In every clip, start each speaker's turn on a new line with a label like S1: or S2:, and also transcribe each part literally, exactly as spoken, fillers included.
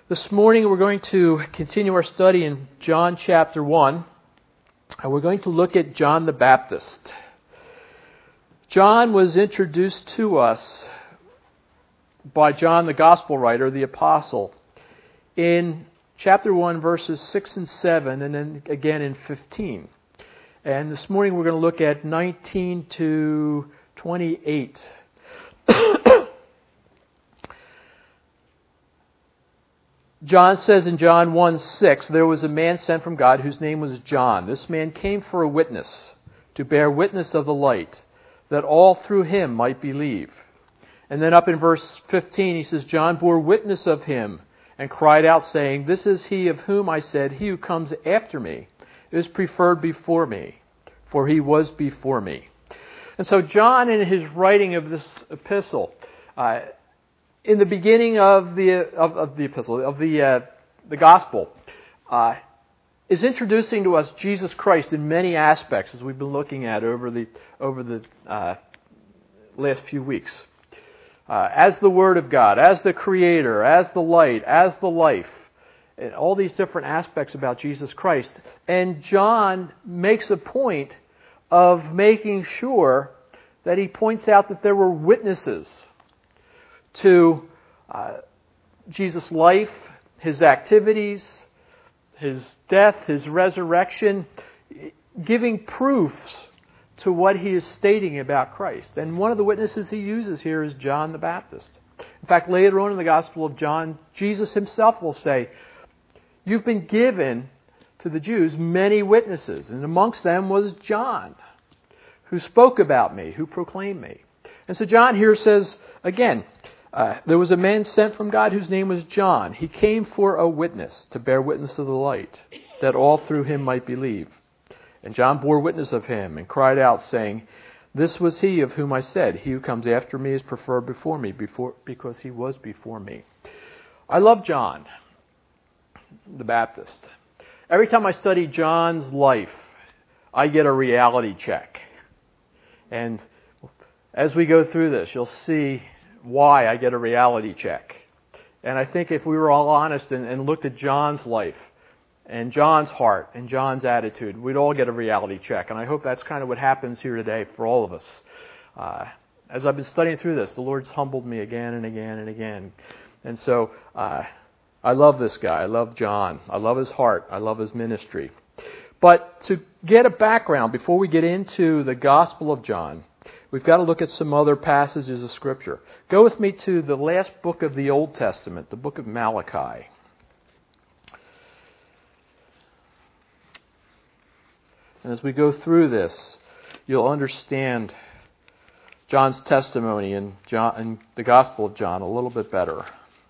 S1: This morning we're going to continue our study in John chapter one, and we're going to look at John the Baptist. John was introduced to us by John the Gospel writer, the Apostle, in chapter one, verses six and seven, and then again in fifteen. And this morning we're going to look at nineteen to twenty-eight. John says in John one six, there was a man sent from God whose name was John. This man came for a witness, to bear witness of the light, that all through him might believe. And then up in verse fifteen, he says, John bore witness of him and cried out, saying, this is he of whom I said, he who comes after me is preferred before me, for he was before me. And so John, in his writing of this epistle, uh, in the beginning of the of, of the epistle, of the uh, the gospel, uh, is introducing to us Jesus Christ in many aspects, as we've been looking at over the over the uh, last few weeks, uh, as the Word of God, as the Creator, as the light, as the life, and all these different aspects about Jesus Christ. And John makes a point of making sure that he points out that there were witnesses to uh, Jesus' life, his activities, his death, his resurrection, giving proofs to what he is stating about Christ. And one of the witnesses he uses here is John the Baptist. In fact, later on in the Gospel of John, Jesus himself will say, you've been given to the Jews many witnesses, and amongst them was John, who spoke about me, who proclaimed me. And so John here says, again, Uh, there was a man sent from God whose name was John. He came for a witness, to bear witness of the light, that all through him might believe. And John bore witness of him and cried out, saying, this was he of whom I said, he who comes after me is preferred before me, before, because he was before me. I love John the Baptist. Every time I study John's life, I get a reality check. And as we go through this, you'll see why I get a reality check. And I think if we were all honest and, and looked at John's life and John's heart and John's attitude, we'd all get a reality check. And I hope that's kind of what happens here today for all of us. Uh, as I've been studying through this, the Lord's humbled me again and again and again. And so uh, I love this guy. I love John. I love his heart. I love his ministry. But to get a background, before we get into the Gospel of John, we've got to look at some other passages of Scripture. Go with me to the last book of the Old Testament, the book of Malachi. And as we go through this, you'll understand John's testimony in, John, in the Gospel of John a little bit better.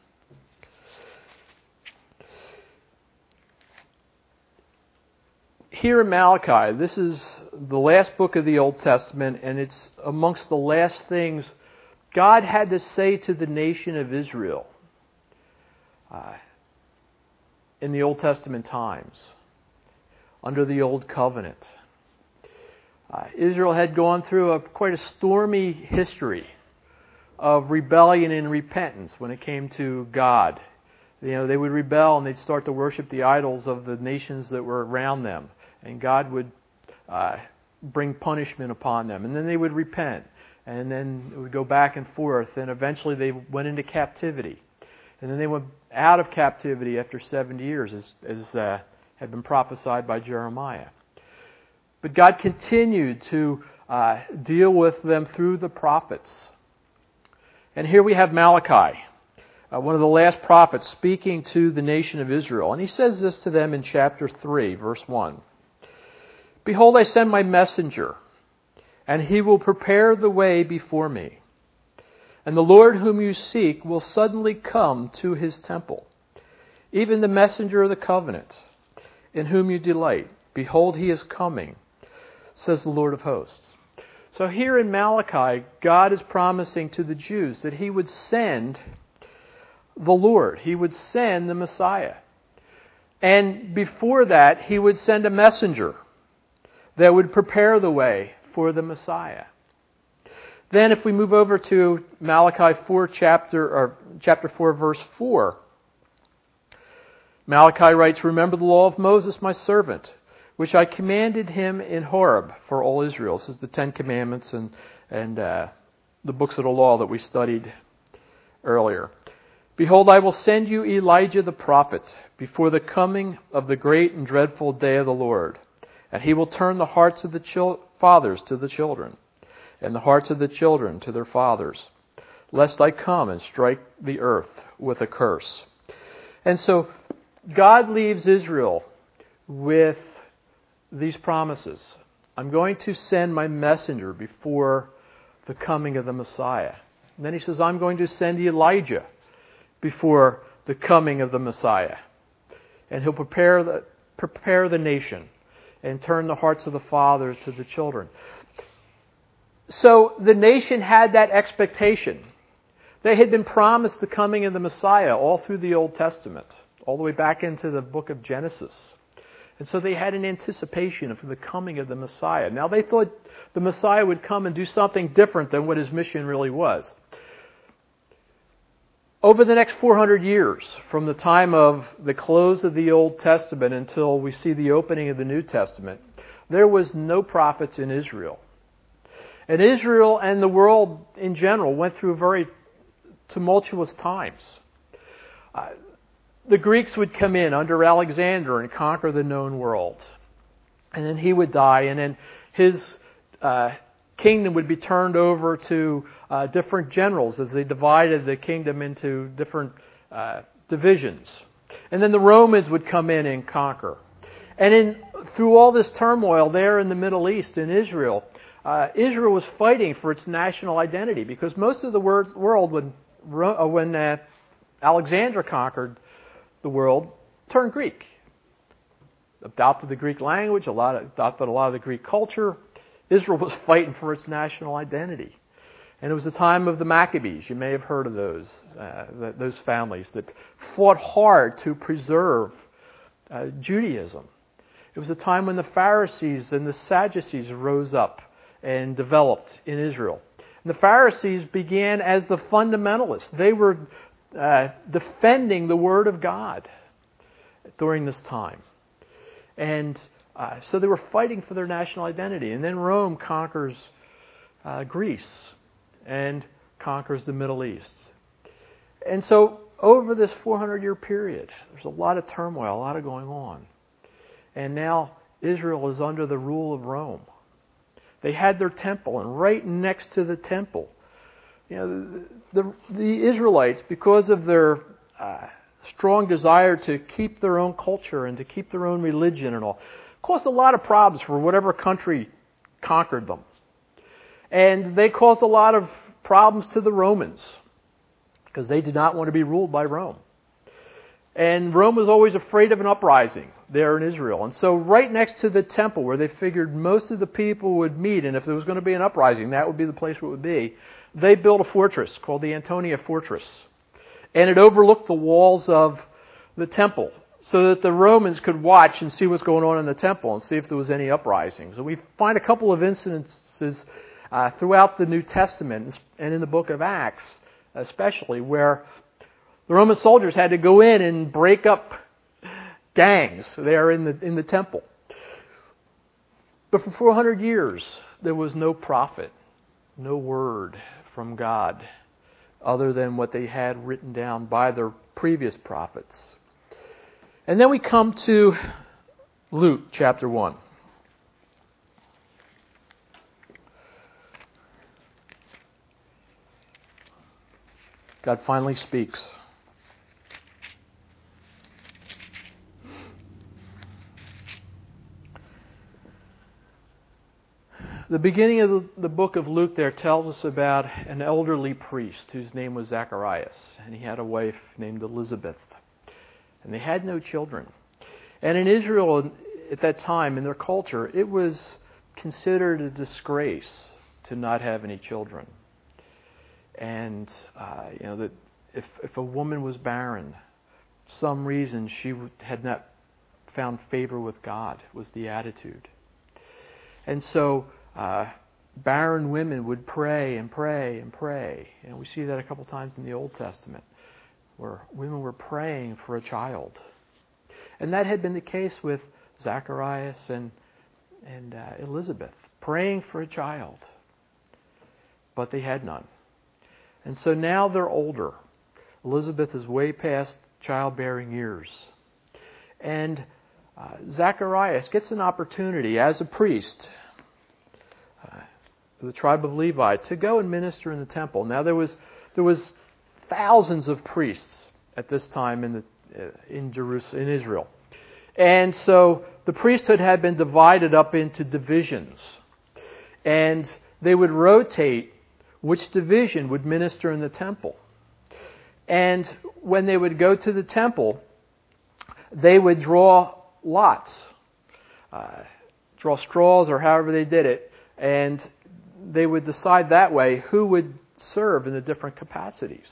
S1: Here in Malachi, this is the last book of the Old Testament, and it's amongst the last things God had to say to the nation of Israel uh, in the Old Testament times, under the Old Covenant. Uh, Israel had gone through a quite a stormy history of rebellion and repentance when it came to God. You know, they would rebel and they'd start to worship the idols of the nations that were around them. And God would uh, bring punishment upon them. And then they would repent. And then it would go back and forth. And eventually they went into captivity. And then they went out of captivity after seventy years, as, as uh, had been prophesied by Jeremiah. But God continued to uh, deal with them through the prophets. And here we have Malachi, uh, one of the last prophets, speaking to the nation of Israel. And he says this to them in chapter three, verse one. Behold, I send my messenger, and he will prepare the way before me. And the Lord whom you seek will suddenly come to his temple, even the messenger of the covenant, in whom you delight. Behold, he is coming, says the Lord of hosts. So here in Malachi, God is promising to the Jews that he would send the Lord. He would send the Messiah. And before that, he would send a messenger that would prepare the way for the Messiah. Then if we move over to Malachi four chapter or chapter four verse four, Malachi writes, "Remember the law of Moses, my servant, which I commanded him in Horeb for all Israel." This is the Ten Commandments and, and uh, the books of the law that we studied earlier. "Behold, I will send you Elijah the prophet before the coming of the great and dreadful day of the Lord. And he will turn the hearts of the chil- fathers to the children, and the hearts of the children to their fathers, lest I come and strike the earth with a curse." And so God leaves Israel with these promises. I'm going to send my messenger before the coming of the Messiah. And then he says, I'm going to send Elijah before the coming of the Messiah. And he'll prepare the, prepare the nation and turn the hearts of the fathers to the children. So the nation had that expectation. They had been promised the coming of the Messiah all through the Old Testament, all the way back into the book of Genesis. And so they had an anticipation of the coming of the Messiah. Now they thought the Messiah would come and do something different than what his mission really was. Over the next four hundred years, from the time of the close of the Old Testament until we see the opening of the New Testament, there was no prophets in Israel. And Israel and the world in general went through very tumultuous times. Uh, the Greeks would come in under Alexander and conquer the known world. And then he would die, and then his uh, kingdom would be turned over to uh, different generals as they divided the kingdom into different uh, divisions. And then the Romans would come in and conquer. And in through all this turmoil there in the Middle East, in Israel, uh, Israel was fighting for its national identity, because most of the wor- world, when, uh, when uh, Alexander conquered the world, turned Greek. Adopted the Greek language, a lot of, adopted a lot of the Greek culture. Israel was fighting for its national identity. And it was the time of the Maccabees. You may have heard of those, uh, those families that fought hard to preserve uh, Judaism. It was a time when the Pharisees and the Sadducees rose up and developed in Israel. And the Pharisees began as the fundamentalists. They were uh, defending the Word of God during this time. And uh, so they were fighting for their national identity. And then Rome conquers uh, Greece and conquers the Middle East. And so over this four hundred year period, there's a lot of turmoil, a lot of going on. And now Israel is under the rule of Rome. They had their temple, and right next to the temple, you know, the, the, the Israelites, because of their uh, strong desire to keep their own culture and to keep their own religion and all, caused a lot of problems for whatever country conquered them. And they caused a lot of problems to the Romans, because they did not want to be ruled by Rome. And Rome was always afraid of an uprising there in Israel. And so right next to the temple, where they figured most of the people would meet, and if there was going to be an uprising, that would be the place where it would be, they built a fortress called the Antonia Fortress. And it overlooked the walls of the temple, so that the Romans could watch and see what's going on in the temple and see if there was any uprisings. And we find a couple of incidences uh, throughout the New Testament and in the book of Acts especially, where the Roman soldiers had to go in and break up gangs there in the in the temple. But for four hundred years, there was no prophet, no word from God, other than what they had written down by their previous prophets. And then we come to Luke chapter one. God finally speaks. The beginning of the book of Luke there tells us about an elderly priest whose name was Zacharias, and he had a wife named Elizabeth, and they had no children. And in Israel at that time, in their culture, it was considered a disgrace to not have any children. And uh, you know that if if a woman was barren, some reason she had not found favor with God was the attitude. And so uh, barren women would pray and pray and pray. And we see that a couple times in the Old Testament, where women were praying for a child, And that had been the case with Zacharias and, and uh, Elizabeth, praying for a child. But they had none. And so now they're older. Elizabeth is way past childbearing years. And uh, Zacharias gets an opportunity as a priest, uh, the tribe of Levi, to go and minister in the temple. Now there was there was thousands of priests at this time in the uh, in Jerusalem, in Israel, and so the priesthood had been divided up into divisions, and they would rotate which division would minister in the temple. And when they would go to the temple, they would draw lots, uh, draw straws or however they did it, and they would decide that way who would serve in the different capacities.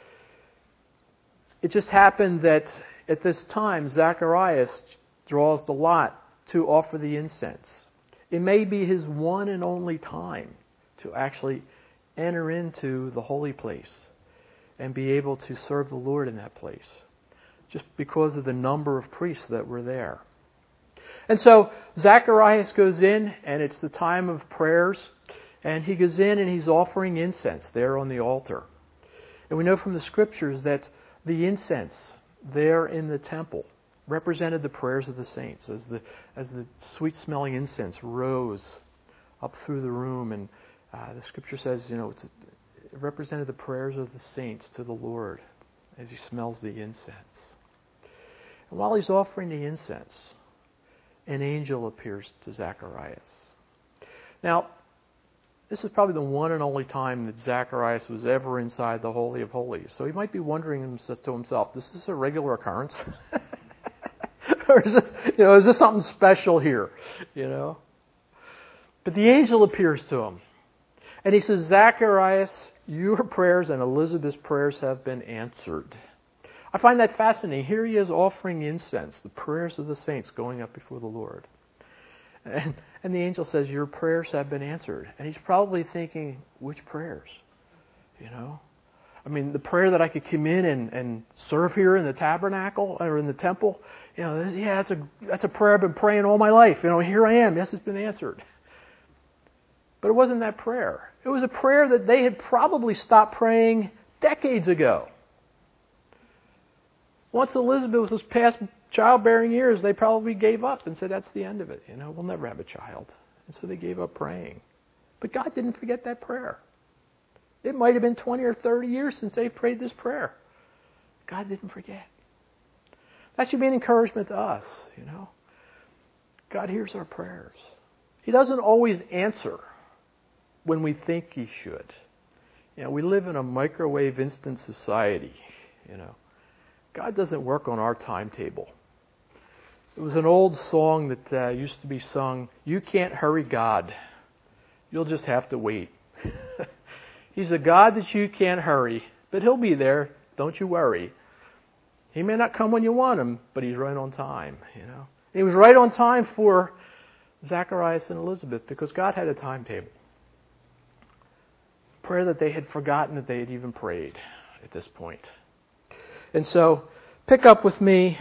S1: It just happened that at this time, Zacharias draws the lot to offer the incense. It may be his one and only time to actually enter into the holy place and be able to serve the Lord in that place, just because of the number of priests that were there. And so Zacharias goes in, and it's the time of prayers, and he goes in and he's offering incense there on the altar. And we know from the Scriptures that the incense there in the temple represented the prayers of the saints, as the as the sweet-smelling incense rose up through the room. And uh, the Scripture says, you know, it's, it represented the prayers of the saints to the Lord as he smells the incense. And while he's offering the incense, an angel appears to Zacharias. Now, this is probably the one and only time that Zacharias was ever inside the Holy of Holies. So he might be wondering to himself, is this a regular occurrence? Or is this, you know, is this something special here? You know? But the angel appears to him. And he says, Zacharias, your prayers and Elizabeth's prayers have been answered. I find that fascinating. Here he is offering incense, the prayers of the saints going up before the Lord. And, and the angel says, your prayers have been answered. And he's probably thinking, which prayers? You know? I mean, the prayer that I could come in and, and serve here in the tabernacle or in the temple, you know, this, yeah, that's a, that's a prayer I've been praying all my life. You know, here I am. Yes, it's been answered. But it wasn't that prayer. It was a prayer that they had probably stopped praying decades ago. Once Elizabeth was past childbearing years, they probably gave up and said, that's the end of it. You know, we'll never have a child. And so they gave up praying. But God didn't forget that prayer. It might have been twenty or thirty years since they prayed this prayer. God didn't forget. That should be an encouragement to us, you know. God hears our prayers. He doesn't always answer when we think He should. You know, we live in a microwave instant society, you know. God doesn't work on our timetable. It was an old song that uh, used to be sung, you can't hurry God. You'll just have to wait. He's a God that you can't hurry, but He'll be there. Don't you worry. He may not come when you want Him, but He's right on time, you know. He was right on time for Zacharias and Elizabeth because God had a timetable. Prayer that they had forgotten that they had even prayed at this point. And so, pick up with me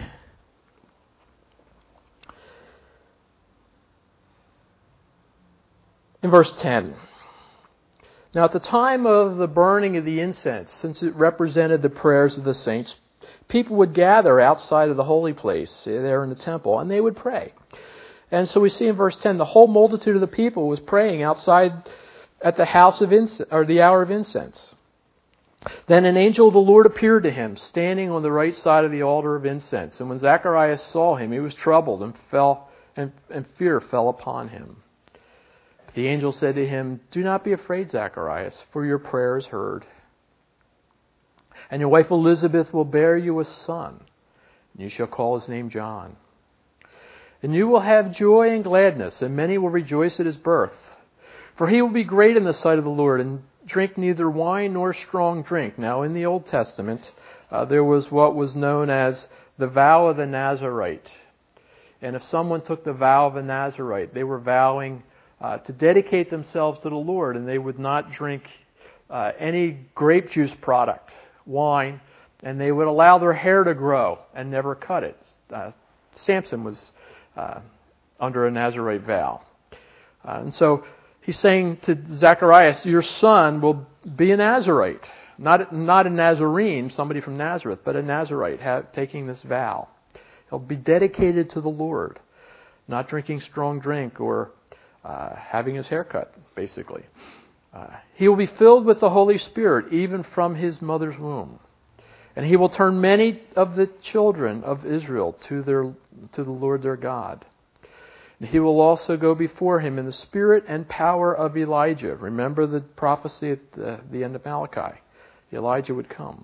S1: in verse ten. Now, at the time of the burning of the incense, since it represented the prayers of the saints, people would gather outside of the holy place there in the temple, and they would pray. And so we see in verse ten, the whole multitude of the people was praying outside at the house of incense, or the hour of incense. Then an angel of the Lord appeared to him, standing on the right side of the altar of incense. And when Zacharias saw him, he was troubled, and fell, and, and fear fell upon him. But the angel said to him, do not be afraid, Zacharias, for your prayer is heard. And your wife Elizabeth will bear you a son, and you shall call his name John. And you will have joy and gladness, and many will rejoice at his birth. For he will be great in the sight of the Lord, and drink neither wine nor strong drink. Now, in the Old Testament, uh, there was what was known as the vow of the Nazarite. And if someone took the vow of a Nazarite, they were vowing uh, to dedicate themselves to the Lord, and they would not drink uh, any grape juice product, wine, and they would allow their hair to grow and never cut it. Uh, Samson was uh, under a Nazirite vow. Uh, and so he's saying to Zacharias, your son will be a Nazirite. Not, not a Nazarene, somebody from Nazareth, but a Nazirite have, taking this vow. He'll be dedicated to the Lord, not drinking strong drink or uh, having his hair cut, basically. Uh, he will be filled with the Holy Spirit, even from his mother's womb. And he will turn many of the children of Israel to their to the Lord their God. And he will also go before him in the spirit and power of Elijah. Remember the prophecy at the, the end of Malachi. Elijah would come.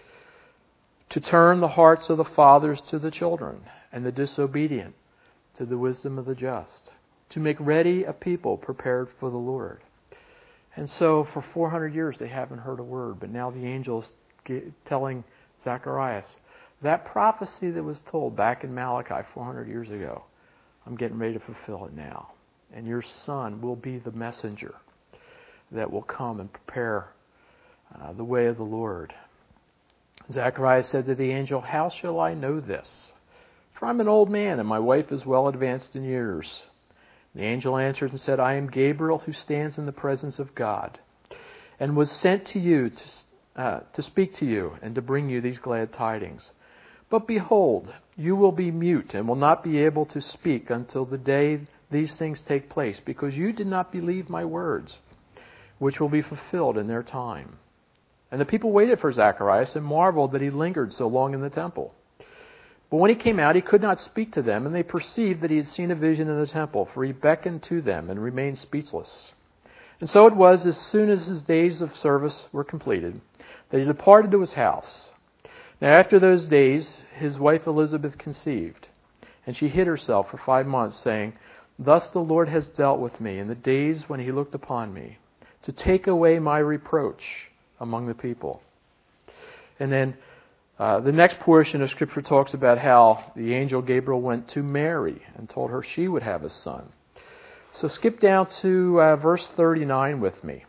S1: To turn the hearts of the fathers to the children, and the disobedient to the wisdom of the just. To make ready a people prepared for the Lord. And so for four hundred years they haven't heard a word. But now the angel is telling Zacharias, that prophecy that was told back in Malachi four hundred years ago, I'm getting ready to fulfill it now. And your son will be the messenger that will come and prepare uh, the way of the Lord. Zacharias said to the angel, how shall I know this? For I'm an old man and my wife is well advanced in years. The angel answered and said, I am Gabriel who stands in the presence of God and was sent to you to, uh, to speak to you and to bring you these glad tidings. But behold, you will be mute and will not be able to speak until the day these things take place, because you did not believe my words, which will be fulfilled in their time. And the people waited for Zacharias and marveled that he lingered so long in the temple. But when he came out, he could not speak to them, and they perceived that he had seen a vision in the temple, for he beckoned to them and remained speechless. And so it was, as soon as his days of service were completed, that he departed to his house. Now after those days, his wife Elizabeth conceived, and she hid herself for five months, saying, Thus the Lord has dealt with me in the days when he looked upon me, to take away my reproach among the people. And then uh, the next portion of Scripture talks about how the angel Gabriel went to Mary and told her she would have a son. So skip down to uh, verse thirty-nine with me.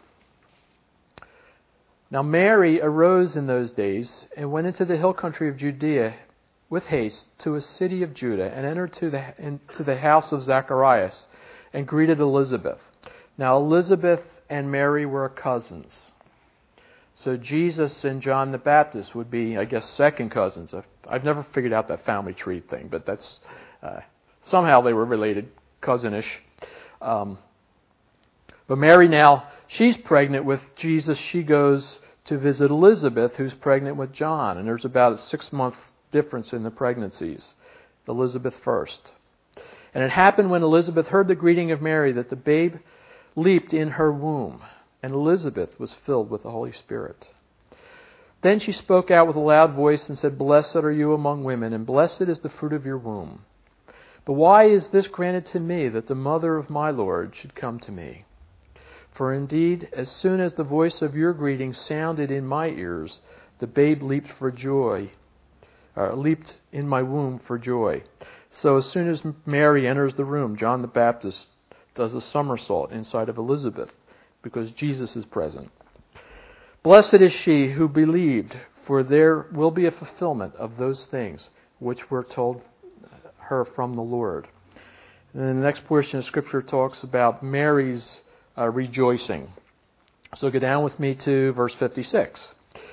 S1: Now Mary arose in those days and went into the hill country of Judea with haste to a city of Judah, and entered to the, into the house of Zacharias and greeted Elizabeth. Now Elizabeth and Mary were cousins. So Jesus and John the Baptist would be, I guess, second cousins. I've never figured out that family tree thing, but that's uh, somehow they were related, cousinish. Um, but Mary now, she's pregnant with Jesus. She goes to visit Elizabeth, who's pregnant with John. And there's about a six-month difference in the pregnancies. Elizabeth first. And it happened when Elizabeth heard the greeting of Mary that the babe leaped in her womb. And Elizabeth was filled with the Holy Spirit. Then she spoke out with a loud voice and said, Blessed are you among women, and blessed is the fruit of your womb. But why is this granted to me, that the mother of my Lord should come to me? For indeed, as soon as the voice of your greeting sounded in my ears, the babe leaped for joy, or leaped in my womb for joy. So as soon as Mary enters the room, John the Baptist does a somersault inside of Elizabeth, because Jesus is present. Blessed is she who believed, for there will be a fulfillment of those things which were told her from the Lord. And then the next portion of Scripture talks about Mary's uh, rejoicing. So go down with me to verse fifty-six.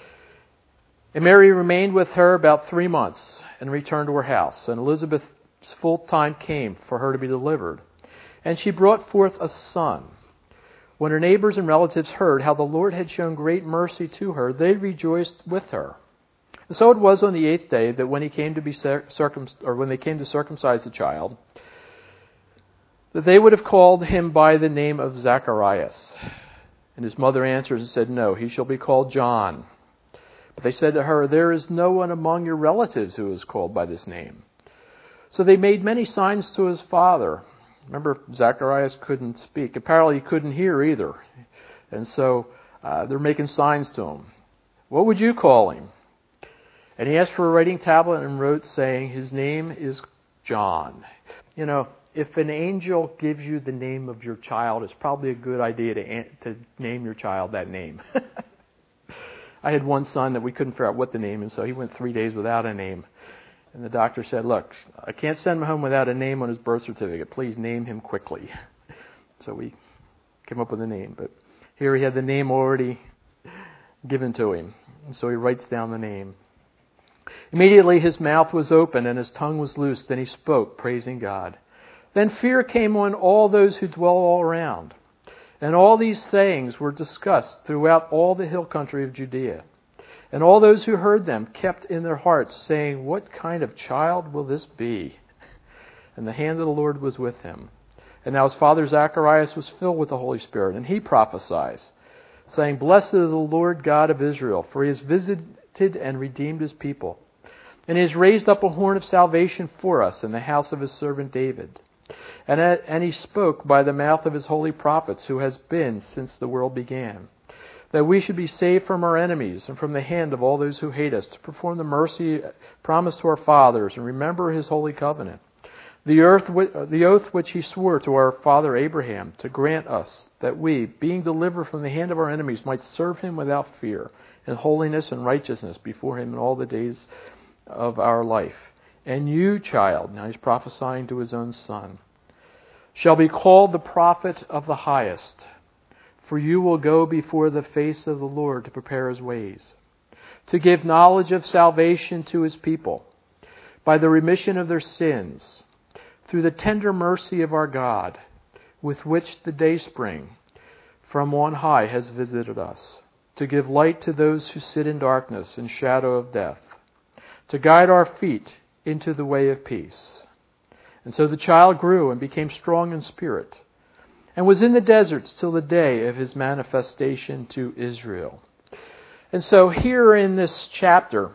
S1: And Mary remained with her about three months and returned to her house. And Elizabeth's full time came for her to be delivered. And she brought forth a son. When her neighbors and relatives heard how the Lord had shown great mercy to her, they rejoiced with her. And so it was on the eighth day that when he came to be circum, or when they came to circumcise the child, that they would have called him by the name of Zacharias. And his mother answered and said, No, he shall be called John. But they said to her, There is no one among your relatives who is called by this name. So they made many signs to his father. Remember, Zacharias couldn't speak. Apparently he couldn't hear either. And so uh, they're making signs to him. What would you call him? And he asked for a writing tablet and wrote, saying, His name is John. You know, if an angel gives you the name of your child, it's probably a good idea to, to name your child that name. I had one son that we couldn't figure out what to name him, so he went three days without a name. And the doctor said, look, I can't send him home without a name on his birth certificate. Please name him quickly. So we came up with a name. But here he had the name already given to him. And so he writes down the name. Immediately his mouth was open and his tongue was loosed, and he spoke, praising God. Then fear came on all those who dwell all around. And all these sayings were discussed throughout all the hill country of Judea. And all those who heard them kept in their hearts, saying, what kind of child will this be? And the hand of the Lord was with him. And now his father Zacharias was filled with the Holy Spirit, and he prophesied, saying, blessed is the Lord God of Israel, for he has visited and redeemed his people. And he has raised up a horn of salvation for us in the house of his servant David. And, and he spoke by the mouth of his holy prophets, who has been since the world began, that we should be saved from our enemies and from the hand of all those who hate us, to perform the mercy promised to our fathers and remember his holy covenant, the, earth, the oath which he swore to our father Abraham, to grant us that we, being delivered from the hand of our enemies, might serve him without fear, in holiness and righteousness before him in all the days of our life. And you, child, now he's prophesying to his own son, shall be called the prophet of the highest, for you will go before the face of the Lord to prepare his ways, to give knowledge of salvation to his people, by the remission of their sins, through the tender mercy of our God, with which the dayspring from on high has visited us, to give light to those who sit in darkness and shadow of death, to guide our feet into the way of peace. And so the child grew and became strong in spirit, and was in the deserts till the day of his manifestation to Israel. And so here in this chapter,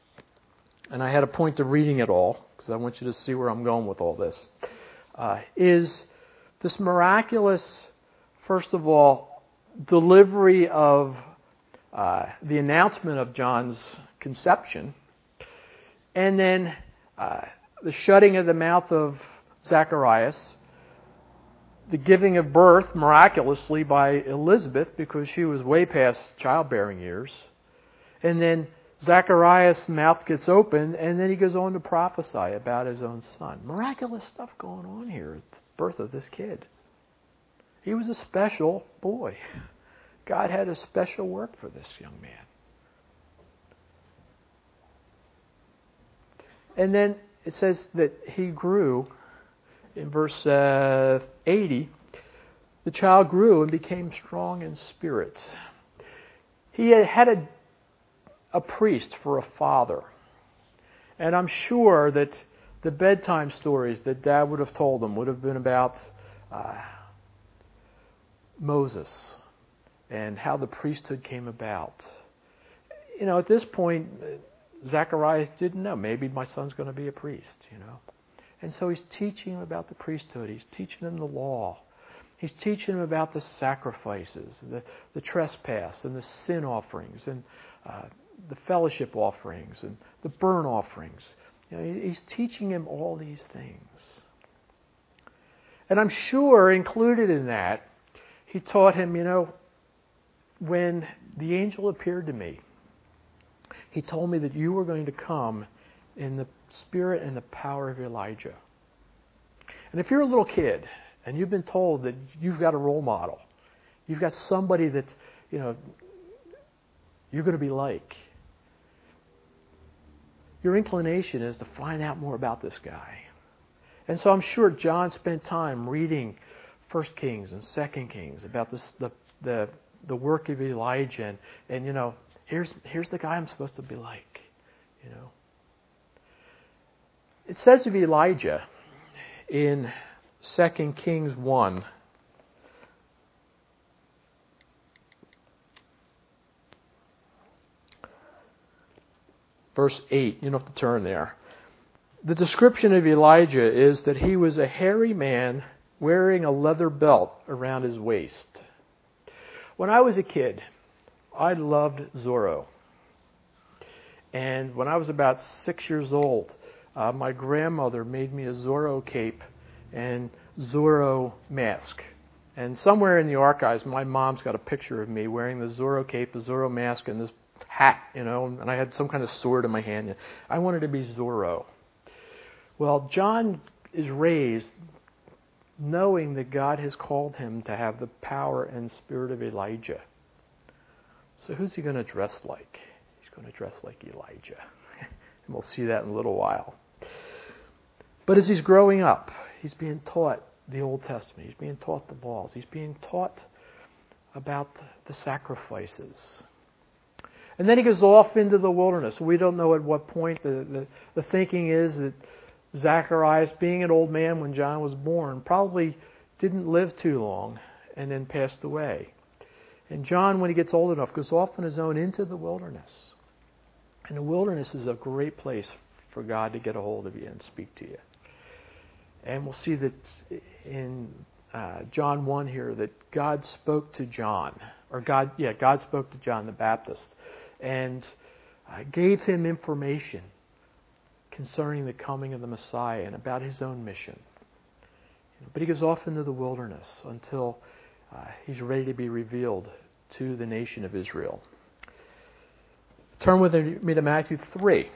S1: and I had a point of reading it all, because I want you to see where I'm going with all this, uh, is this miraculous, first of all, delivery of uh, the announcement of John's conception, and then uh, the shutting of the mouth of Zacharias, the giving of birth miraculously by Elizabeth because she was way past childbearing years, and then Zacharias' mouth gets open, and then he goes on to prophesy about his own son. Miraculous stuff going on here at the birth of this kid. He was a special boy. God had a special work for this young man. And then it says that he grew, in verse uh, eighty, the child grew and became strong in spirit. He had had a, a priest for a father. And I'm sure that the bedtime stories that Dad would have told him would have been about uh, Moses and how the priesthood came about. You know, at this point, Zacharias didn't know. Maybe my son's going to be a priest, you know. And so he's teaching him about the priesthood. He's teaching him the law. He's teaching him about the sacrifices, the, the trespass and the sin offerings and uh, the fellowship offerings and the burnt offerings. You know, he's teaching him all these things. And I'm sure included in that, he taught him, you know, when the angel appeared to me, he told me that you were going to come in the spirit and the power of Elijah. And if you're a little kid and you've been told that you've got a role model, you've got somebody that, you know, you're going to be like, your inclination is to find out more about this guy. And so I'm sure John spent time reading First Kings and Second Kings about this, the the the work of Elijah, and, and you know, here's here's the guy I'm supposed to be like, you know. It says of Elijah in Second Kings one, verse eight, you don't have to turn there. The description of Elijah is that he was a hairy man wearing a leather belt around his waist. When I was a kid, I loved Zorro. And when I was about six years old, uh, my grandmother made me a Zorro cape and Zorro mask. And somewhere in the archives, my mom's got a picture of me wearing the Zorro cape, the Zorro mask, and this hat, you know, and I had some kind of sword in my hand. I wanted to be Zorro. Well, John is raised knowing that God has called him to have the power and spirit of Elijah. So who's he going to dress like? He's going to dress like Elijah. And we'll see that in a little while. But as he's growing up, he's being taught the Old Testament. He's being taught the laws. He's being taught about the sacrifices. And then he goes off into the wilderness. We don't know at what point. The, the, the thinking is that Zacharias, being an old man when John was born, probably didn't live too long and then passed away. And John, when he gets old enough, goes off on his own into the wilderness. And the wilderness is a great place for God to get a hold of you and speak to you. And we'll see that in uh, John one here that God spoke to John, or God, yeah, God spoke to John the Baptist and uh, gave him information concerning the coming of the Messiah and about his own mission. But he goes off into the wilderness until uh, he's ready to be revealed to the nation of Israel. Turn with me to Matthew three.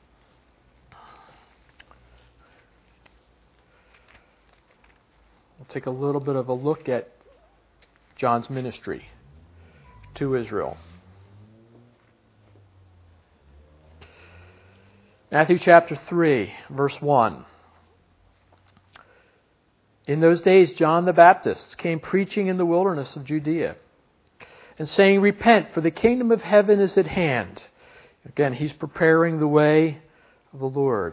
S1: We'll take a little bit of a look at John's ministry to Israel. Matthew chapter three, verse one. In those days, John the Baptist came preaching in the wilderness of Judea and saying, "Repent, for the kingdom of heaven is at hand." Again, he's preparing the way of the Lord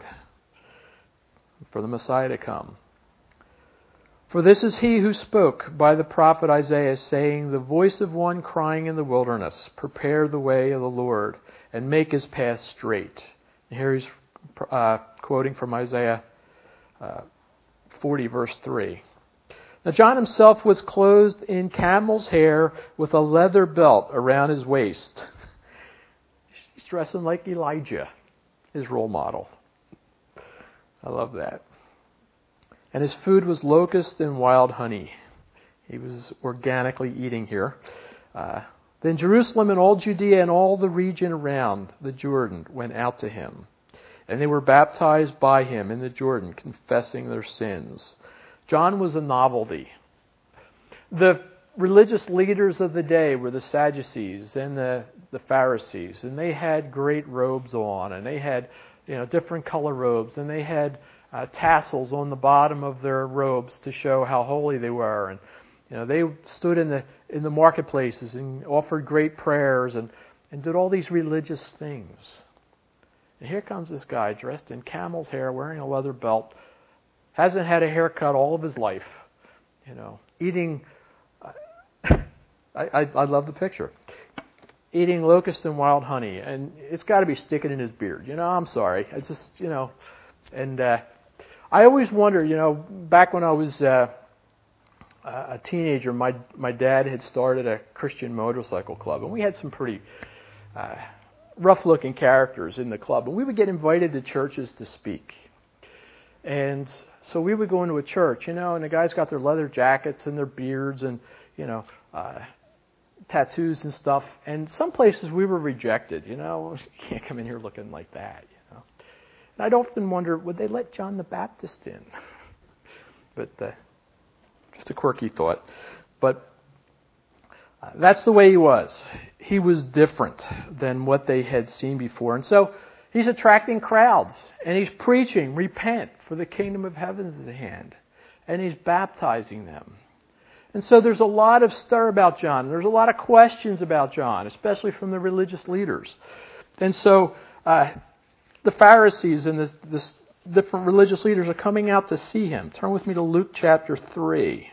S1: for the Messiah to come. "For this is he who spoke by the prophet Isaiah, saying, the voice of one crying in the wilderness, prepare the way of the Lord, and make his path straight." And here he's uh, quoting from Isaiah uh, forty, verse three. "Now John himself was clothed in camel's hair with a leather belt around his waist." He's dressing like Elijah, his role model. I love that. "And his food was locust and wild honey." He was organically eating here. Uh, Then Jerusalem and all Judea and all the region around the Jordan went out to him. And they were baptized by him in the Jordan, confessing their sins. John was a novelty. The religious leaders of the day were the Sadducees and the, the Pharisees. And they had great robes on. And they had, you know, different color robes. And they had uh, tassels on the bottom of their robes to show how holy they were. And You know, they stood in the in the marketplaces and offered great prayers and, and did all these religious things. And here comes this guy dressed in camel's hair, wearing a leather belt, hasn't had a haircut all of his life, you know, eating, I, I, I love the picture, eating locust and wild honey. And it's got to be sticking in his beard. You know, I'm sorry. I just, you know, and uh, I always wonder, you know, back when I was... Uh, a teenager, my my dad had started a Christian motorcycle club, and we had some pretty uh, rough-looking characters in the club, and we would get invited to churches to speak. And so we would go into a church, you know, and the guys got their leather jackets and their beards and, you know, uh, tattoos and stuff. And some places we were rejected, you know, you can't come in here looking like that, you know. And I'd often wonder, would they let John the Baptist in? But uh, just a quirky thought. But uh, that's the way he was. He was different than what they had seen before. And so he's attracting crowds. And he's preaching, repent, for the kingdom of heaven is at hand. And he's baptizing them. And so there's a lot of stir about John. There's a lot of questions about John, especially from the religious leaders. And so uh, the Pharisees and this, this different religious leaders are coming out to see him. Turn with me to Luke chapter three.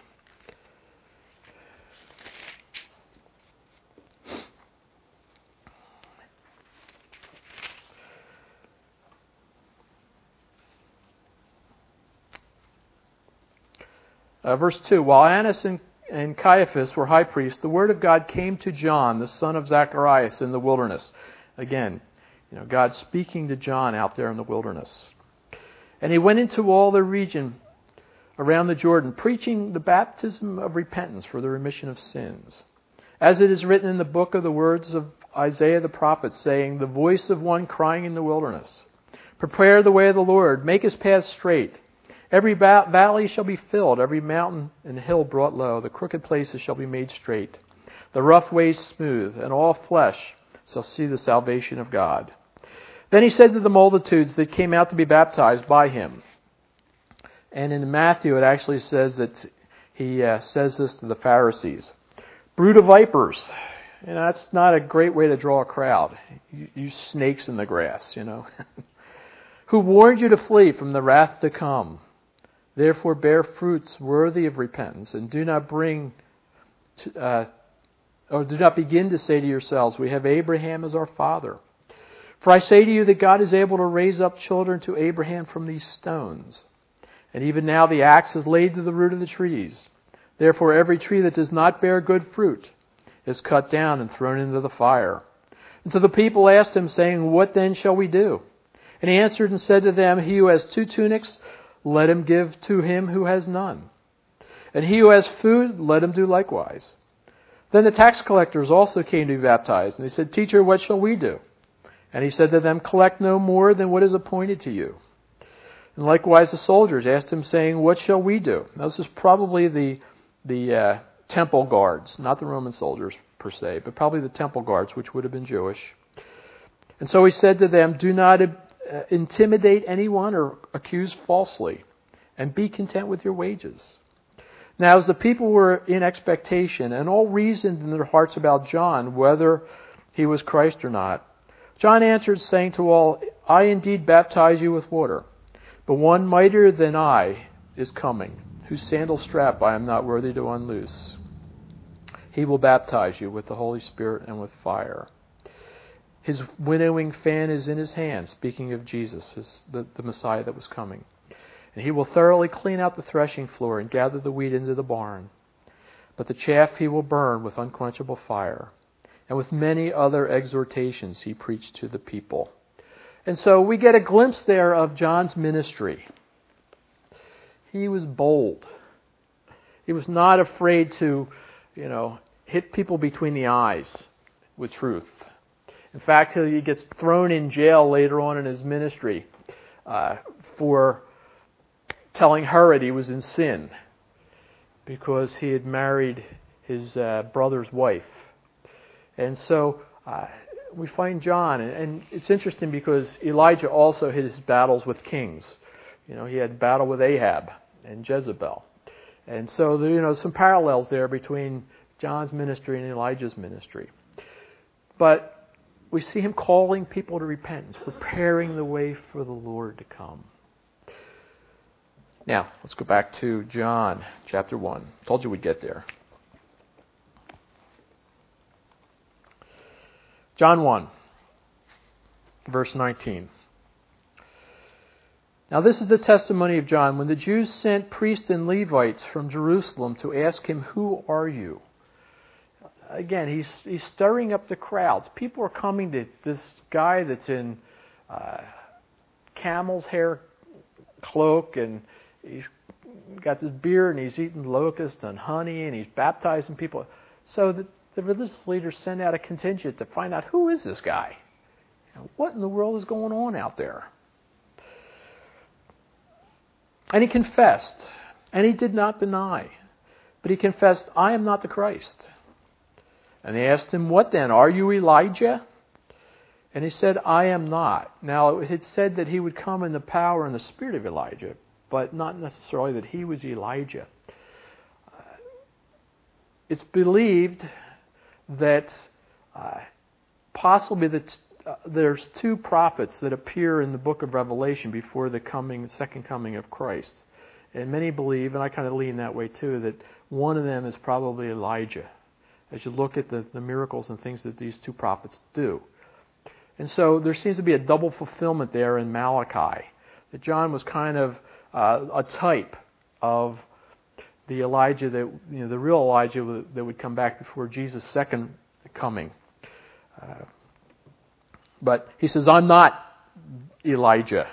S1: Uh, verse two, while Annas and, and Caiaphas were high priests, the word of God came to John, the son of Zacharias, in the wilderness. Again, you know, God speaking to John out there in the wilderness. And he went into all the region around the Jordan, preaching the baptism of repentance for the remission of sins. As it is written in the book of the words of Isaiah the prophet, saying, the voice of one crying in the wilderness, Prepare the way of the Lord. Make his path straight. Every ba- valley shall be filled, every mountain and hill brought low. The crooked places shall be made straight, the rough ways smooth, and all flesh shall see the salvation of God. Then he said to the multitudes that came out to be baptized by him. And in Matthew it actually says that he uh, says this to the Pharisees. Brood of vipers. You know, that's not a great way to draw a crowd. You, you snakes in the grass, you know. Who warned you to flee from the wrath to come. Therefore bear fruits worthy of repentance, and do not bring, to, uh, or do not begin to say to yourselves, we have Abraham as our father. For I say to you that God is able to raise up children to Abraham from these stones. And even now the axe is laid to the root of the trees. Therefore every tree that does not bear good fruit is cut down and thrown into the fire. And so the people asked him, saying, what then shall we do? And he answered and said to them, he who has two tunics, let him give to him who has none. And he who has food, let him do likewise. Then the tax collectors also came to be baptized. And they said, Teacher, what shall we do? And he said to them, collect no more than what is appointed to you. And likewise the soldiers asked him, saying, what shall we do? Now this is probably the, the uh, temple guards, not the Roman soldiers per se, but probably the temple guards, which would have been Jewish. And so he said to them, do not uh, intimidate anyone or accuse falsely, and be content with your wages. Now as the people were in expectation, and all reasoned in their hearts about John, whether he was Christ or not, John answered, saying to all, I indeed baptize you with water, but one mightier than I is coming, whose sandal strap I am not worthy to unloose. He will baptize you with the Holy Spirit and with fire. His winnowing fan is in his hand, speaking of Jesus, his, the, the Messiah that was coming. And he will thoroughly clean out the threshing floor and gather the wheat into the barn. But the chaff he will burn with unquenchable fire. And with many other exhortations he preached to the people. And so we get a glimpse there of John's ministry. He was bold. He was not afraid to, you know, hit people between the eyes with truth. In fact, he gets thrown in jail later on in his ministry uh, for telling Herod he was in sin because he had married his uh, brother's wife. And so uh, we find John, and, and it's interesting because Elijah also had his battles with kings. You know, he had battle with Ahab and Jezebel. And so there, you know, some parallels there between John's ministry and Elijah's ministry. But we see him calling people to repentance, preparing the way for the Lord to come. Now, let's go back to John chapter one. Told you we'd get there. John one, verse nineteen. Now this is the testimony of John. When the Jews sent priests and Levites from Jerusalem to ask him, who are you? Again, he's, he's stirring up the crowds. People are coming to this guy that's in uh, camel's hair cloak, and he's got this beard, and he's eating locusts and honey, and he's baptizing people. So the, the religious leaders send out a contingent to find out, who is this guy? You know, what in the world is going on out there? And he confessed, and he did not deny, but he confessed, I am not the Christ. And they asked him, what then? Are you Elijah? And he said, I am not. Now, it had said that he would come in the power and the spirit of Elijah, but not necessarily that he was Elijah. Uh, it's believed that uh, possibly that uh, there's two prophets that appear in the book of Revelation before the coming, second coming of Christ. And many believe, and I kind of lean that way too, that one of them is probably Elijah, as you look at the, the miracles and things that these two prophets do. And so there seems to be a double fulfillment there in Malachi, that John was kind of uh, a type of the Elijah that, you know, the real Elijah that would come back before Jesus' second coming. Uh, but he says, I'm not Elijah.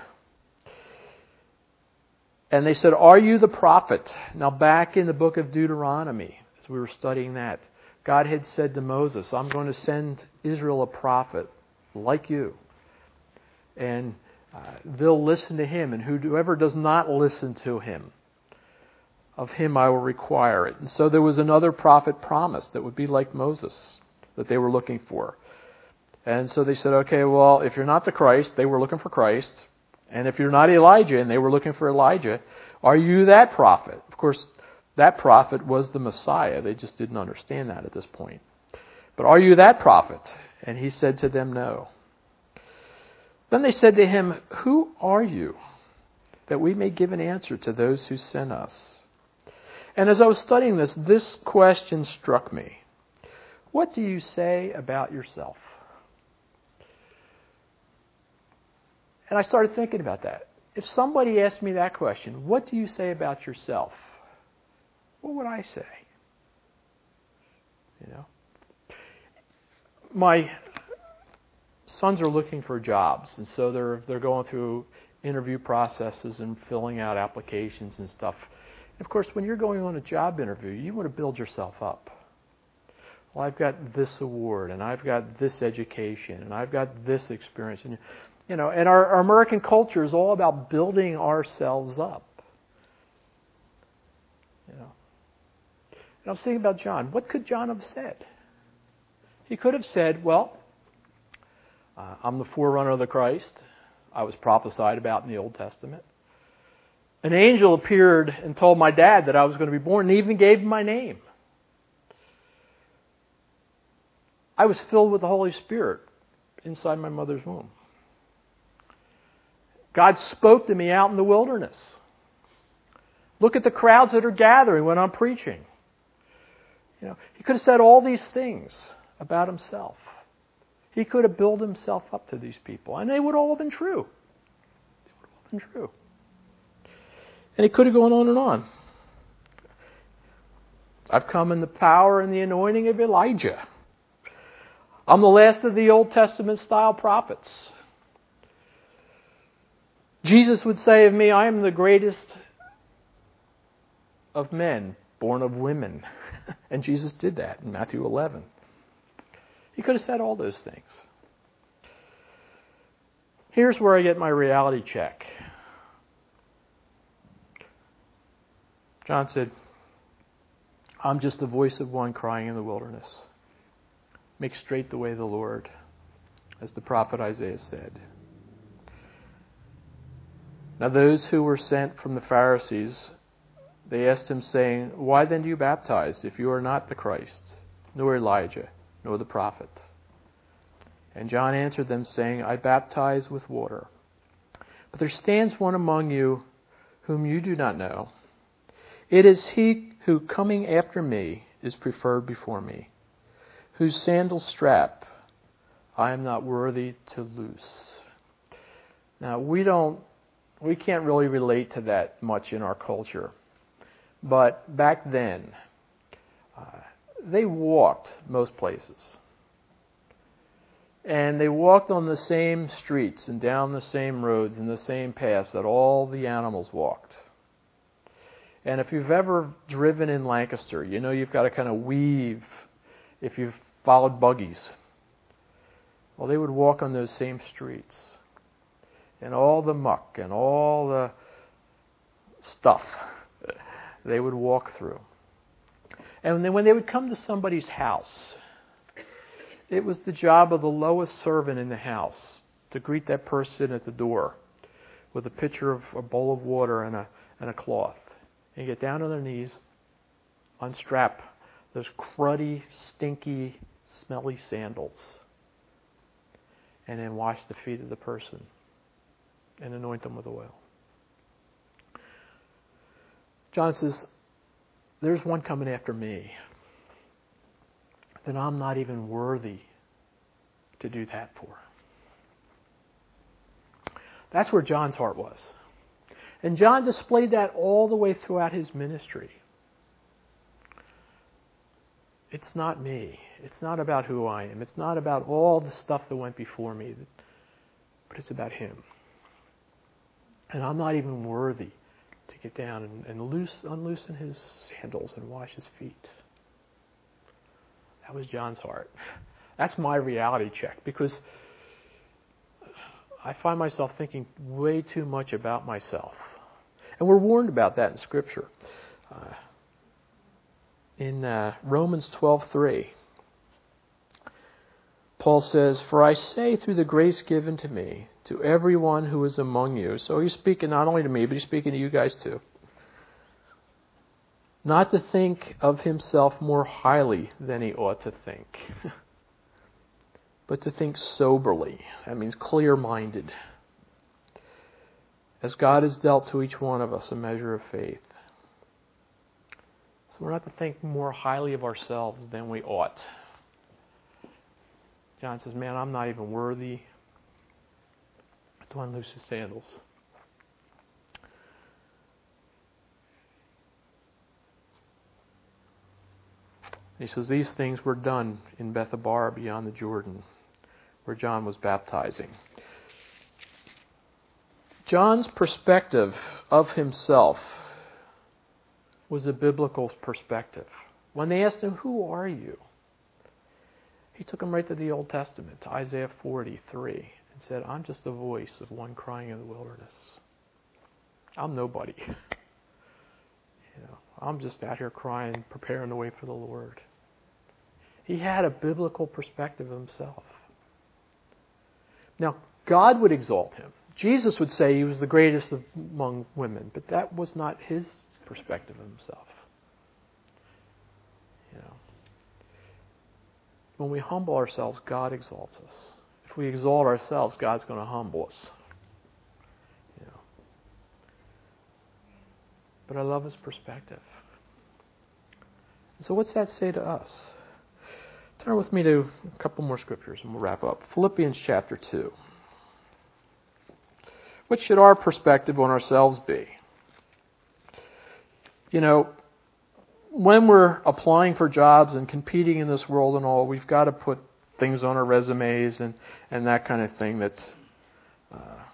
S1: And they said, are you the prophet? Now back in the book of Deuteronomy, as we were studying that, God had said to Moses, I'm going to send Israel a prophet like you. And uh, they'll listen to him, and whoever does not listen to him, of him I will require it. And so there was another prophet promised that would be like Moses that they were looking for. And so they said, okay, well, if you're not the Christ, they were looking for Christ, and if you're not Elijah, and they were looking for Elijah, are you that prophet? Of course, that prophet was the Messiah. They just didn't understand that at this point. But are you that prophet? And he said to them, no. Then they said to him, who are you, that we may give an answer to those who sent us? And as I was studying this, this question struck me. What do you say about yourself? And I started thinking about that. If somebody asked me that question, what do you say about yourself? What would I say? You know, my sons are looking for jobs, and so they're they're going through interview processes and filling out applications and stuff. And of course, when you're going on a job interview, you want to build yourself up. Well, I've got this award, and I've got this education, and I've got this experience, and you know, and our, our American culture is all about building ourselves up. You know, and I was thinking about John. What could John have said? He could have said, well, uh, I'm the forerunner of the Christ. I was prophesied about in the Old Testament. An angel appeared and told my dad that I was going to be born, and even gave him my name. I was filled with the Holy Spirit inside my mother's womb. God spoke to me out in the wilderness. Look at the crowds that are gathering when I'm preaching. You know, he could have said all these things about himself. He could have built himself up to these people, and they would all have been true. They would all have been true. And he could have gone on and on. I've come in the power and the anointing of Elijah. I'm the last of the Old Testament style prophets. Jesus would say of me, I am the greatest of men, born of women. And Jesus did that in Matthew eleven. He could have said all those things. Here's where I get my reality check. John said, I'm just the voice of one crying in the wilderness. Make straight the way of the Lord, as the prophet Isaiah said. Now those who were sent from the Pharisees, they asked him, saying, why then do you baptize, if you are not the Christ, nor Elijah, nor the prophet? And John answered them, saying, I baptize with water. But there stands one among you whom you do not know. It is he who, coming after me, is preferred before me, whose sandal strap I am not worthy to loose. Now, we don't, we can't really relate to that much in our culture. But back then, uh, they walked most places. And they walked on the same streets and down the same roads and the same paths that all the animals walked. And if you've ever driven in Lancaster, you know you've got to kind of weave if you've followed buggies. Well, they would walk on those same streets. And all the muck and all the stuff they would walk through. And then when they would come to somebody's house, it was the job of the lowest servant in the house to greet that person at the door with a pitcher of a bowl of water and a and a cloth. And get down on their knees, unstrap those cruddy, stinky, smelly sandals, and then wash the feet of the person and anoint them with oil. John says, there's one coming after me that I'm not even worthy to do that for. That's where John's heart was. And John displayed that all the way throughout his ministry. It's not me. It's not about who I am. It's not about all the stuff that went before me. But it's about him. And I'm not even worthy to get down and, and loose, unloosen his sandals and wash his feet. That was John's heart. That's my reality check. Because I find myself thinking way too much about myself. And we're warned about that in Scripture. Uh, in uh, Romans twelve three, Paul says, "For I say through the grace given to me, to everyone who is among you," so he's speaking not only to me, but he's speaking to you guys too, "not to think of himself more highly than he ought to think, but to think soberly." That means clear-minded. "As God has dealt to each one of us a measure of faith." So we're not to think more highly of ourselves than we ought. John says, man, I'm not even worthy to unloose his sandals. He says, these things were done in Bethabara beyond the Jordan, where John was baptizing. John's perspective of himself was a biblical perspective. When they asked him, who are you? He took them right to the Old Testament, to Isaiah forty-three, and said, I'm just a voice of one crying in the wilderness. I'm nobody. You know, I'm just out here crying, preparing the way for the Lord. He had a biblical perspective of himself. Now, God would exalt him. Jesus would say he was the greatest among women, but that was not his perspective of himself. You know, when we humble ourselves, God exalts us. If we exalt ourselves, God's going to humble us. You know. But I love his perspective. So what's that say to us? Turn with me to a couple more scriptures and we'll wrap up. Philippians chapter two. What should our perspective on ourselves be? You know, when we're applying for jobs and competing in this world and all, we've got to put things on our resumes and, and that kind of thing that's uh,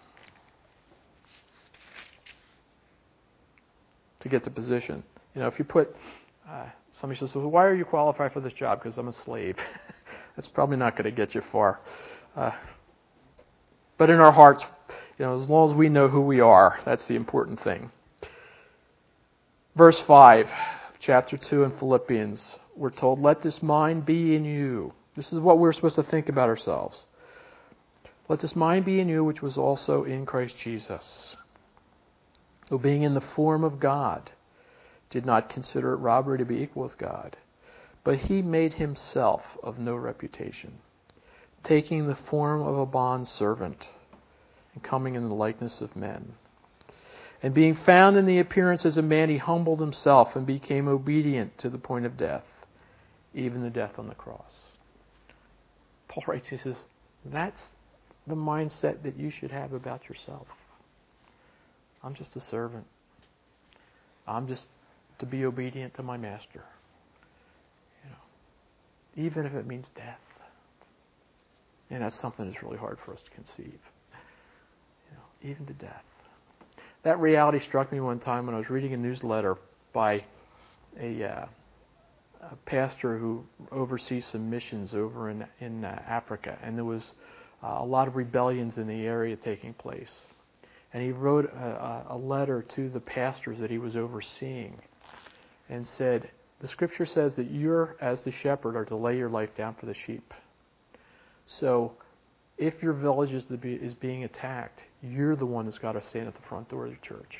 S1: to get the position. You know, if you put, uh, somebody says, well, why are you qualified for this job? Because I'm a slave. That's probably not going to get you far. Uh, but in our hearts, you know, as long as we know who we are, that's the important thing. Verse five, chapter two in Philippians, we're told, let this mind be in you. This is what we're supposed to think about ourselves. Let this mind be in you, which was also in Christ Jesus, who being in the form of God, did not consider it robbery to be equal with God, but he made himself of no reputation, taking the form of a bondservant and coming in the likeness of men. And being found in the appearance as a man, he humbled himself and became obedient to the point of death, even the death on the cross. Paul writes, he says, that's the mindset that you should have about yourself. I'm just a servant. I'm just to be obedient to my master. You know, even if it means death. And that's something that's really hard for us to conceive. You know, even to death. That reality struck me one time when I was reading a newsletter by a, uh, a pastor who oversees some missions over in in uh, Africa, and there was uh, a lot of rebellions in the area taking place. And he wrote a, a letter to the pastors that he was overseeing, and said, "The Scripture says that you're, as the shepherd, are to lay your life down for the sheep. So, if your village is to be is being attacked, you're the one that's got to stand at the front door of the church,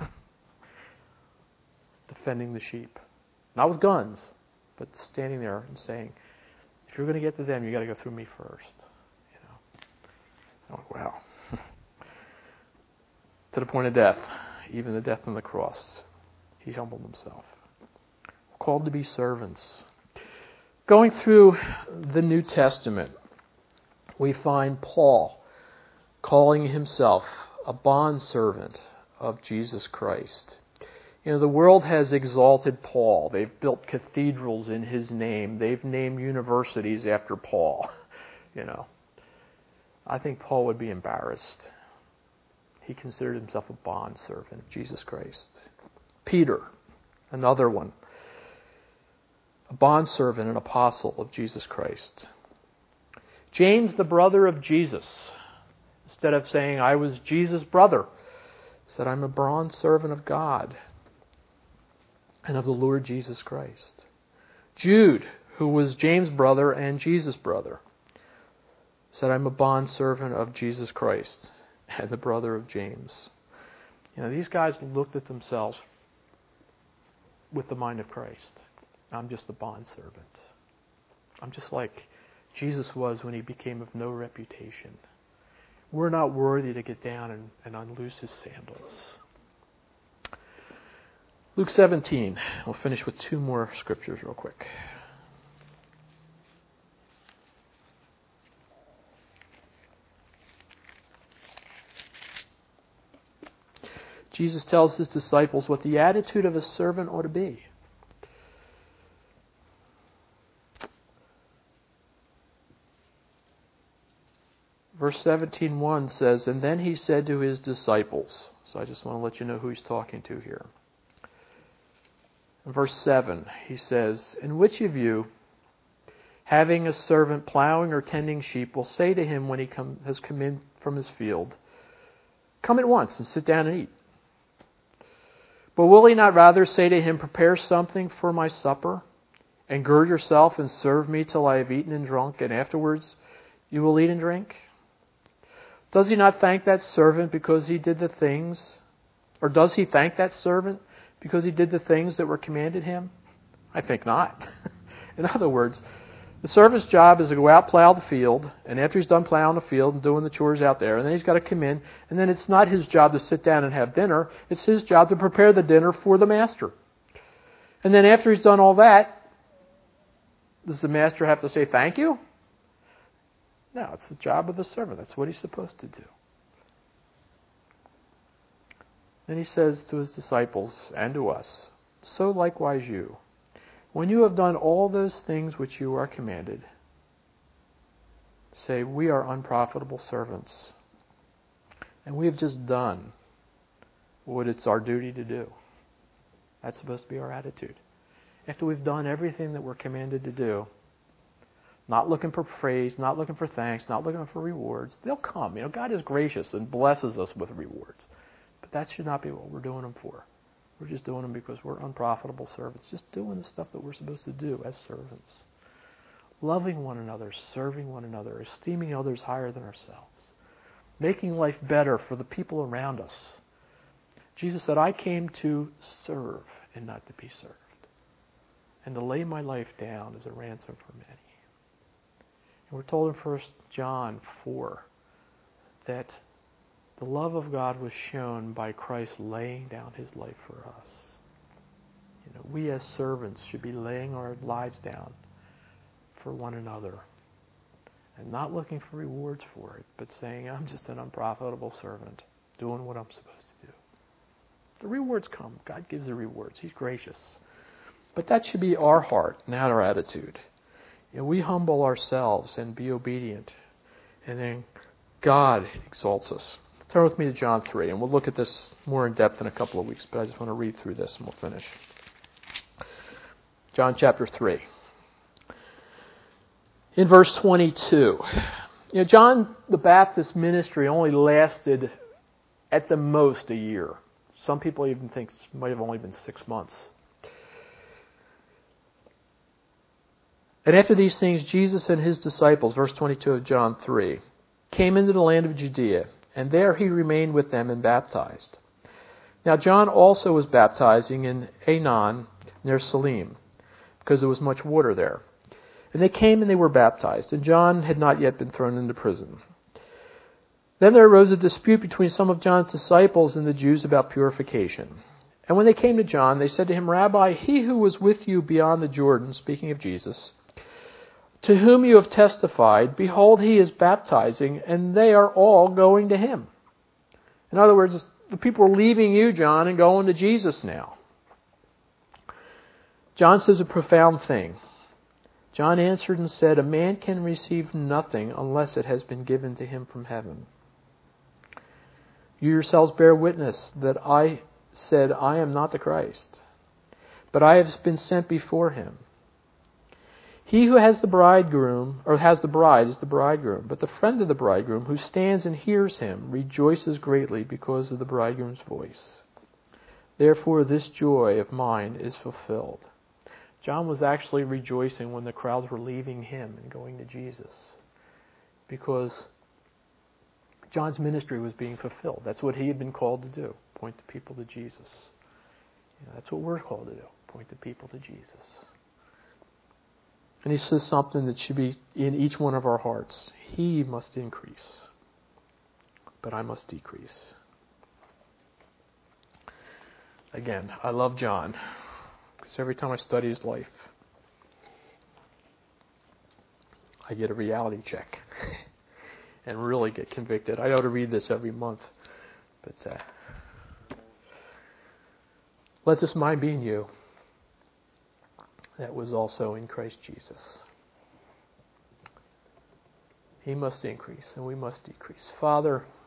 S1: defending the sheep, not with guns, but standing there and saying, if you're going to get to them, you got to go through me first." You know, I'm like, wow. To the point of death, even the death on the cross, he humbled himself. We're called to be servants. Going through the New Testament, we find Paul calling himself a bondservant of Jesus Christ. You know, the world has exalted Paul. They've built cathedrals in his name. They've named universities after Paul. You know, I think Paul would be embarrassed. He considered himself a bondservant of Jesus Christ. Peter, another one, a bondservant and apostle of Jesus Christ. James, the brother of Jesus, Instead of saying, I was Jesus' brother, he said, I'm a bondservant of God and of the Lord Jesus Christ. Jude, who was James' brother and Jesus' brother, said, I'm a bondservant of Jesus Christ and the brother of James. You know, these guys looked at themselves with the mind of Christ. I'm just a bondservant. I'm just like Jesus was when he became of no reputation. We're not worthy to get down and, and unloose his sandals. Luke seventeen. We'll finish with two more scriptures real quick. Jesus tells his disciples what the attitude of a servant ought to be. Verse seventeen one says, and then he said to his disciples. So I just want to let you know who he's talking to here. In verse seven, he says, and which of you, having a servant plowing or tending sheep, will say to him when he come, has come in from his field, come at once and sit down and eat? But will he not rather say to him, prepare something for my supper, and gird yourself and serve me till I have eaten and drunk, and afterwards you will eat and drink? Does he not thank that servant because he did the things, or does he thank that servant because he did the things that were commanded him? I think not. In other words, the servant's job is to go out, plow the field, and after he's done plowing the field and doing the chores out there, and then he's got to come in, and then it's not his job to sit down and have dinner, it's his job to prepare the dinner for the master. And then after he's done all that, does the master have to say thank you? No, it's the job of the servant. That's what he's supposed to do. Then he says to his disciples and to us, so likewise you, when you have done all those things which you are commanded, say, we are unprofitable servants, and we have just done what it's our duty to do. That's supposed to be our attitude. After we've done everything that we're commanded to do, not looking for praise, not looking for thanks, not looking for rewards. They'll come. You know, God is gracious and blesses us with rewards. But that should not be what we're doing them for. We're just doing them because we're unprofitable servants. Just doing the stuff that we're supposed to do as servants. Loving one another, serving one another, esteeming others higher than ourselves. Making life better for the people around us. Jesus said, I came to serve and not to be served. And to lay my life down as a ransom for many. We're told in First John four that the love of God was shown by Christ laying down his life for us. You know, we as servants should be laying our lives down for one another and not looking for rewards for it, but saying, I'm just an unprofitable servant doing what I'm supposed to do. The rewards come. God gives the rewards. He's gracious. But that should be our heart, not our attitude. You know, we humble ourselves and be obedient, and then God exalts us. Turn with me to John three, and we'll look at this more in depth in a couple of weeks, but I just want to read through this and we'll finish. John chapter three. In verse twenty-two, you know, John the Baptist's ministry only lasted at the most a year. Some people even think it might have only been six months. And after these things, Jesus and his disciples, verse twenty-two of John three, came into the land of Judea, and there he remained with them and baptized. Now John also was baptizing in Aenon near Salim, because there was much water there. And they came and they were baptized, and John had not yet been thrown into prison. Then there arose a dispute between some of John's disciples and the Jews about purification. And when they came to John, they said to him, Rabbi, he who was with you beyond the Jordan, speaking of Jesus, to whom you have testified, behold, he is baptizing, and they are all going to him. In other words, the people are leaving you, John, and going to Jesus now. John says a profound thing. John answered and said, a man can receive nothing unless it has been given to him from heaven. You yourselves bear witness that I said, I am not the Christ, but I have been sent before him. He who has the bridegroom, or has the bride, is the bridegroom. But the friend of the bridegroom, who stands and hears him, rejoices greatly because of the bridegroom's voice. Therefore this joy of mine is fulfilled. John was actually rejoicing when the crowds were leaving him and going to Jesus, because John's ministry was being fulfilled. That's what he had been called to do, point the people to Jesus. You know, that's what we're called to do, point the people to Jesus. And he says something that should be in each one of our hearts. He must increase, but I must decrease. Again, I love John, because every time I study his life, I get a reality check and really get convicted. I ought to read this every month, but uh, let this mind be in you that was also in Christ Jesus. He must increase and we must decrease. Father,